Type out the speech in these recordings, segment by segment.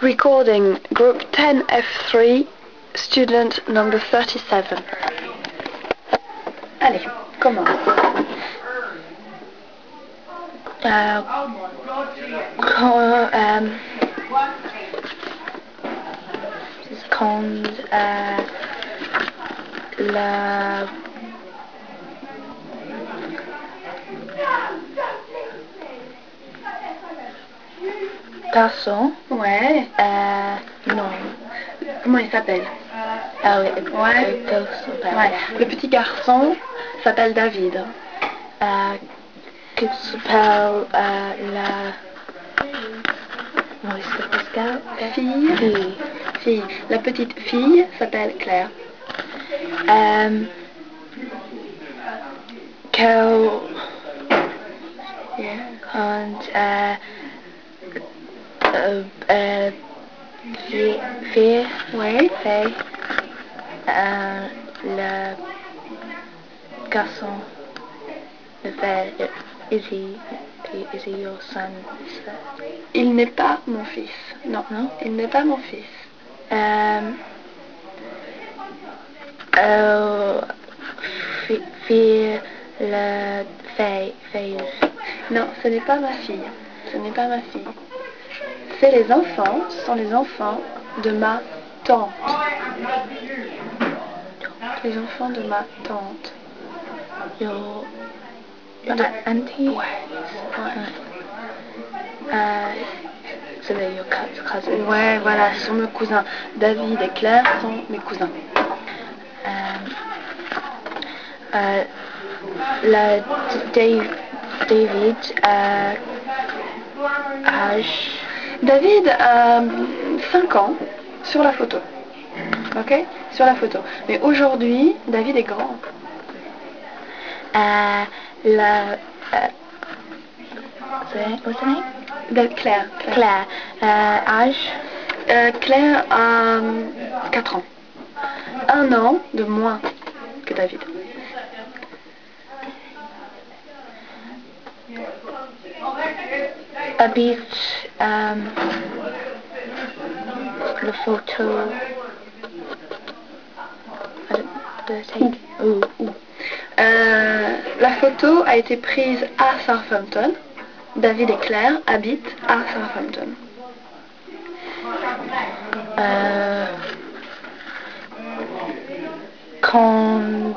Recording Group 10F3, Student number 37. Allez, commence. Quand la garçon, Ouais. non. Comment il s'appelle? Ah oui, Ouais. Ouais. Le petit garçon s'appelle David. Qui s'appelle la Fille. Fille. La petite fille s'appelle Claire. Quand fille, Ouais. le garçon, le fait, is he your son? Il n'est pas mon fils. Non. Non? Il n'est pas mon fils. Fille, la fille. Non, ce n'est pas ma fille. Ce n'est pas ma fille. C'est les enfants, ce sont les enfants de ma tante. Les enfants de ma tante. Your auntie? Ouais. So they're your cousins? Ouais, voilà, ce sont mes cousins. David et Claire sont mes cousins. David, âge? David a 5 ans sur la photo. Ok? Sur la photo. Mais aujourd'hui, David est grand. What's her name? Claire. Claire. Âge? Claire a 4 ans. 1 an de moins que David. Habite la photo. La photo a été prise à Southampton. David et Claire habitent à Southampton. Quand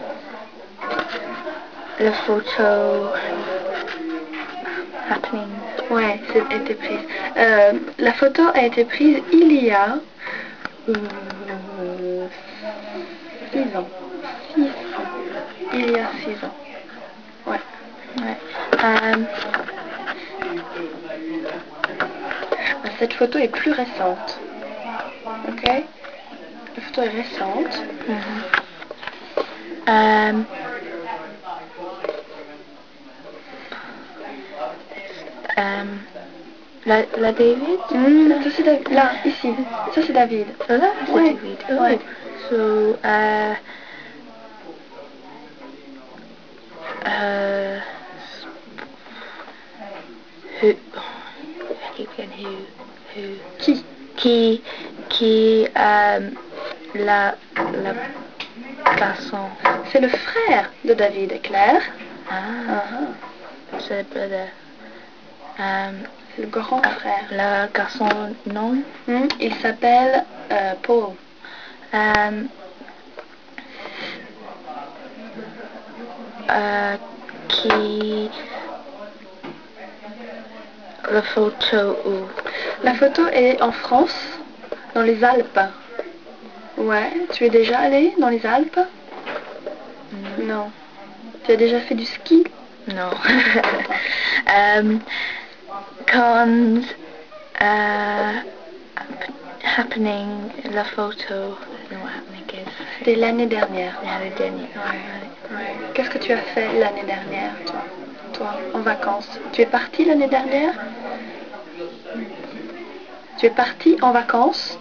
la photo happening. Ouais, a été prise. La photo a été prise il y a 6 ans. 6 ans. Il y a 6 ans. Ouais. Cette photo est plus récente. Ok? La photo est récente. La David? Ça c'est David. Là, ici. Ça c'est David. Ça là, c'est Ouais. David. Ouais. So, qui la garçon? C'est le frère de David et Claire. C'est le brother. C'est le grand frère. Le garçon, non? Il s'appelle Paul. Qui la photo où? La photo est en France, dans les Alpes. Ouais, tu es déjà allé dans les Alpes? Non. Tu as déjà fait du ski? Non. Quand happening la photo, c'était l'année dernière. L'année dernière. Ouais. Qu'est-ce que tu as fait l'année dernière, toi, en vacances? Tu es parti l'année dernière? Tu es parti en vacances?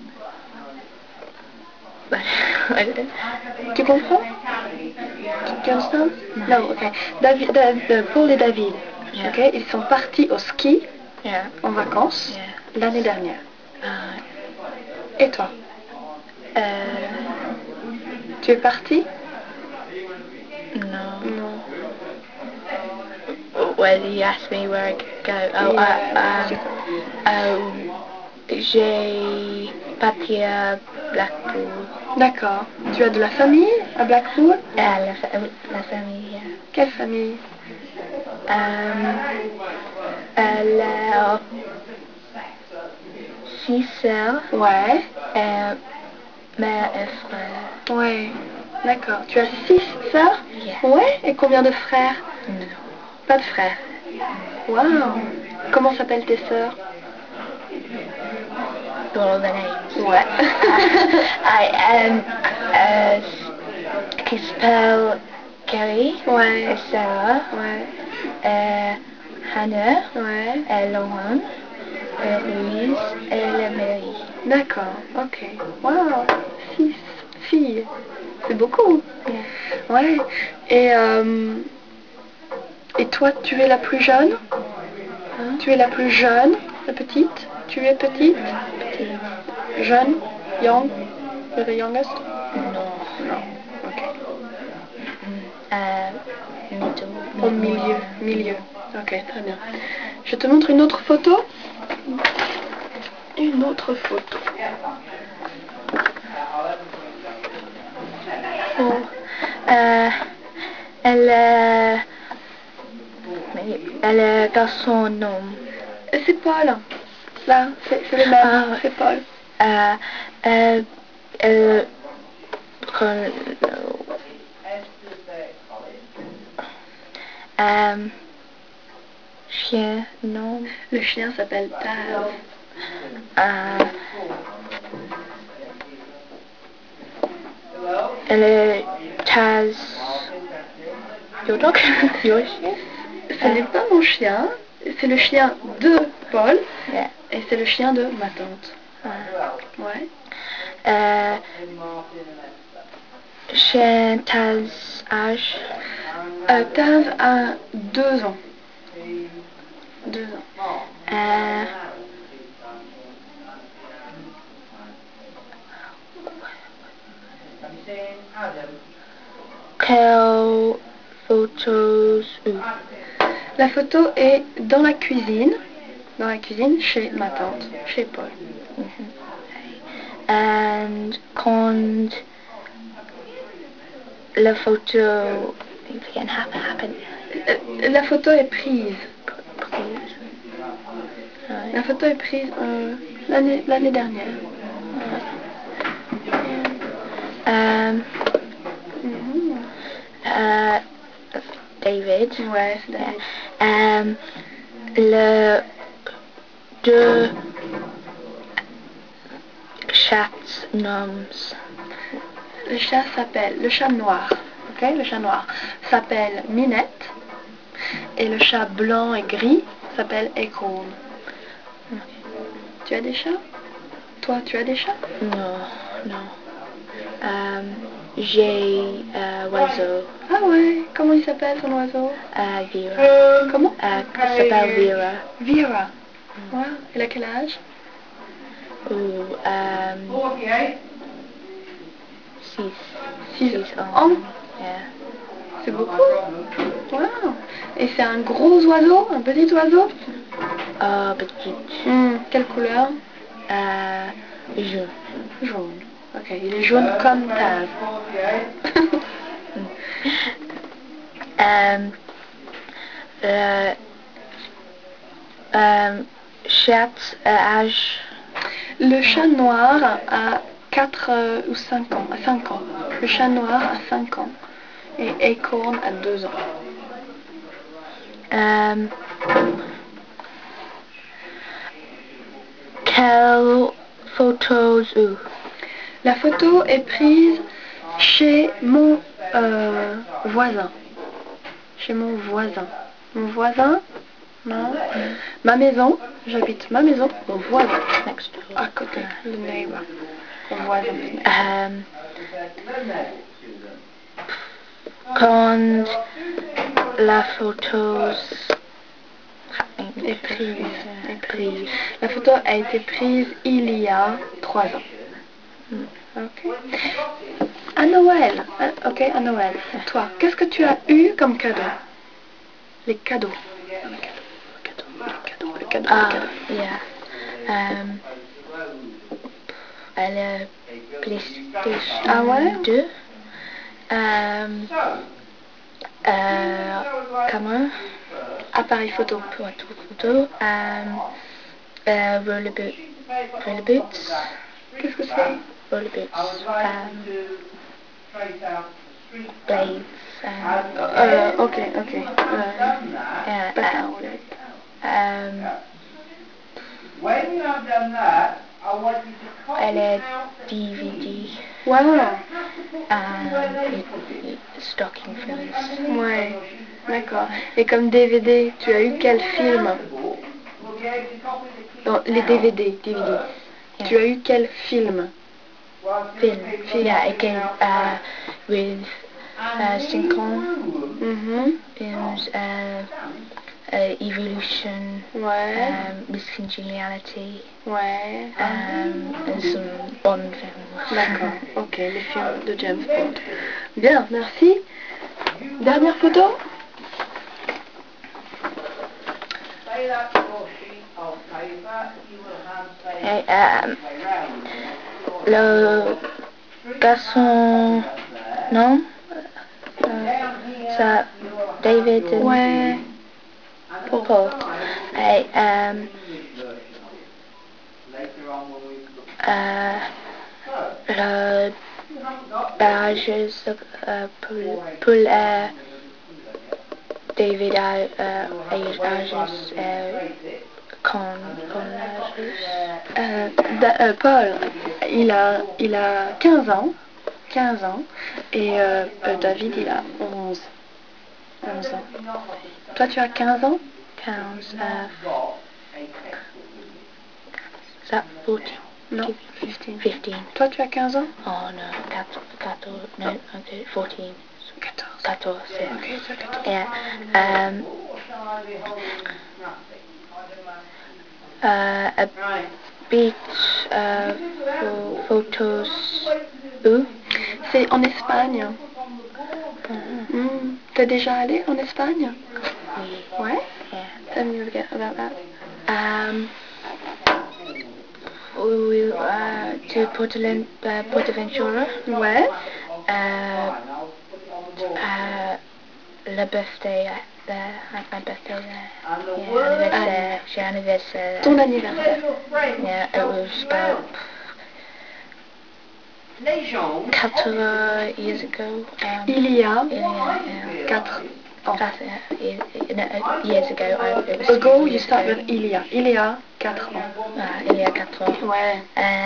Tu comprends? Tu understand? Non, ok. Paul et David, ok, ils sont partis au ski en vacances l'année dernière. Et toi? Tu es parti? No. Non. Well, you asked me where I could go. J'ai parti à Blackpool. D'accord. Tu as de la famille à Blackpool? La famille. Quelle famille? Elle a 6 sœurs. Ouais. Mère et frère. Ouais. D'accord. Tu as 6 sœurs? Yeah. Ouais. Et combien de frères? No. Pas de frères. Waouh. Comment s'appellent tes sœurs? All the names. Ouais. Qui s'appelle Gary. Ouais. Et Sarah. Ouais. Hannah. Ouais. Et Lauren. Et Louise. Et la Mary. D'accord. Ok. Waouh. 6 filles. C'est beaucoup. Yeah. Ouais. Et toi, tu es la plus jeune? Hein? Tu es la plus jeune, la petite? Tu es petite? Petite. Jeune? Young? You're the youngest? No. Non. Ok. Middle. Au milieu. Milieu. Ok, très bien. Je te montre une autre photo. Une autre photo. Oh. Elle a son nom. C'est Paul. Là, c'est le même. Ah, C'est Paul. Chien, non. Le chien s'appelle Taz. Elle est Taz. Your dog? Your chien? Ce n'est pas mon chien. C'est le chien de Paul. Yeah. Et c'est le chien de ma tante. Ouais. Chien Taz âge. Taz a 2 ans. 2 ans. Quelles photos? La photo est dans la cuisine. Dans la cuisine chez ma tante, chez Paul. And quand la photo happen. La photo est prise. Right. La photo est prise l'année dernière. David. Ouais, c'est David. Le deux chats noms. Le chat noir. Ok, le chat noir s'appelle Minette. Et le chat blanc et gris s'appelle Acorn. Tu as des chats? Toi, tu as des chats? Non. J'ai oiseau. Ah ouais, comment il s'appelle ton oiseau? Vera. Comment? S'appelle Vera. Vera. Ouais. Elle a quel âge? Six 6 ans. ans. Yeah. C'est beaucoup. Wow. Et c'est un gros oiseau, un petit oiseau? Petit. Quelle couleur? Jaune. Jaune. Ok, il est jaune comme Taz. Chat âge. Le chat noir a 4 ou 5 ans. À 5 ans. Le chat noir a 5 ans. Et Acorn a 2 ans. Quelles photos? La photo est prise chez mon voisin. Chez mon voisin. Mon voisin? Non. Ma maison. J'habite ma maison. Mon voisin. Next door. À côté. Le neighbor. Mon voisin. Quand la photos est prise. Est Prise. La photo a été prise il y a 3 ans. Ok. À Noël. Ok, à Noël. Toi, qu'est-ce que tu as eu comme cadeau? Les cadeaux. Le cadeau. Yeah. Le PlayStation Ah ouais? 2. Caméra. Appareil photo. Pour toute photo. Roller boots. Qu'est-ce que c'est? Roller boots. Blades. Ok. Yeah, Pas ça, roulette. Elle DVD. Wow. Stocking films. Ouais. D'accord. Et comme DVD, tu as eu quel film? Non, les DVD. Yeah. Tu as eu quel film? Film. Yeah, it came with 5 ans. Films, Evolution, Ouais. Miss Congeniality, Ouais. and some Bond films. D'accord. Ok, les films de James Bond. Bien, merci. Dernière photo? Et, le garçon, non, ça, David and Ouais. Paul. Et, le barrage pour David Ages Paul, il a 15 ans. 15 ans. Et David, il a 11 ans. Toi, tu as 15 ans? 15, is that 14? Non, 15. Toi, tu as 15 ans? Oh no, 14, no, okay, 14. 14. 14, yeah. Ok, tu as 14. Yeah. A beach for photos. Où? C'est en Espagne. Uh-huh. T'es déjà allé en Espagne? Oui. Ouais? Yeah. Tell me about that. We to Portaventura. Ouais. Le birthday there. I had my birthday there. Yeah, anniversaire. J'ai anniversaire. Ton anniversaire. Yeah, it was about 4 years ago. Il y a Yeah. 4 ans. Years ago. It was Ago, you years start ago. with il y a. Il y a 4 ans. Il y a 4 ans. Ouais.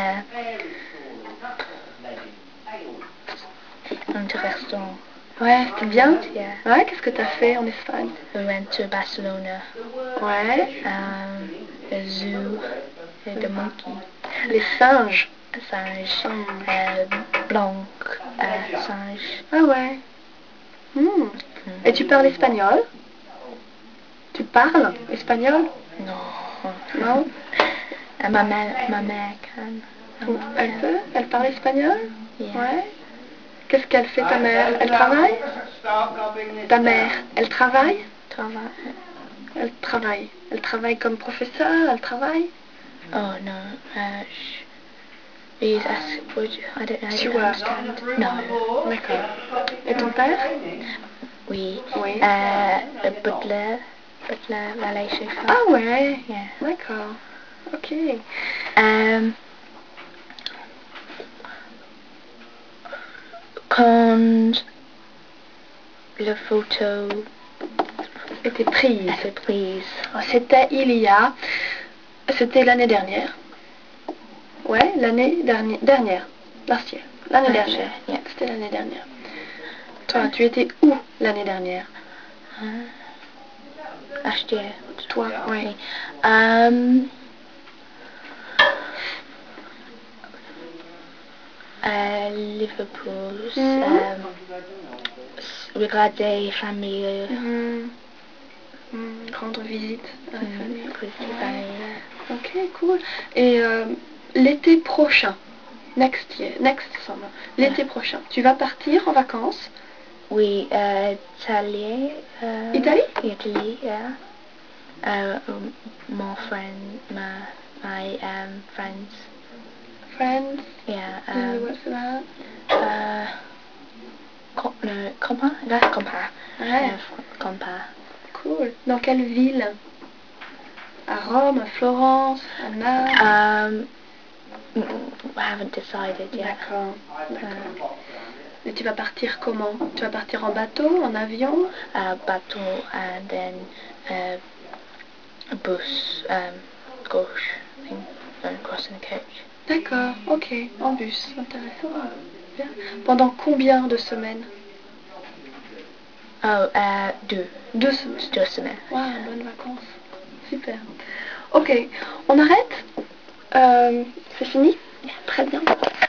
Intéressant. Ouais, c'était bien? Yeah. Ouais, qu'est-ce que t'as fait en Espagne? We went to Barcelona. Ouais. The zoo. The monkey. Les singes. Singe. Blanc. Singe. Ah ouais. Et tu parles espagnol? Tu parles espagnol? Non. Non? Ma mère can. Elle peut? Elle parle espagnol? Yeah. Ouais. Qu'est-ce qu'elle fait ta mère? Elle travaille? Ta mère, elle travaille? Elle travaille. Elle travaille comme professeur? Elle travaille? Oh no. Please ask. I don't understand. No. D'accord. Et ton père? Oui. Oui. Butler, valet chauffeur. Ah ouais. Yeah. D'accord. Ok. Quand la photo Était prise. C'était C'était l'année dernière. Ouais, l'année dernière. Last year. L'année dernière. Yeah. C'était l'année dernière. Toi, tu étais où l'année dernière? Last year. Toi, oui. Liverpool. Regarder famille. Rendre visite à la famille. Visiter Ouais. famille, yeah. Ok, cool. Et l'été prochain, next summer, l'été prochain, tu vas partir en vacances? Oui, Italie. Italie? Italy, yeah. More my friends. France? Yeah. What's that? No, Compa? That's Compa. Ouais. Yeah, Compa. Cool. Dans quelle ville? À Rome, à Florence, à Naples? I haven't decided yet. D'accord, d'accord. Et tu vas partir comment? Tu vas partir en bateau, en avion? Bateau and then a bus, gauche thing, going across in a coach. D'accord, ok, en bus, intéressant. Bien. Pendant combien de semaines? Oh, 2. 2 semaines. 2 semaines. Waouh, bonnes vacances. Super. Ok, on arrête? C'est fini? Très bien.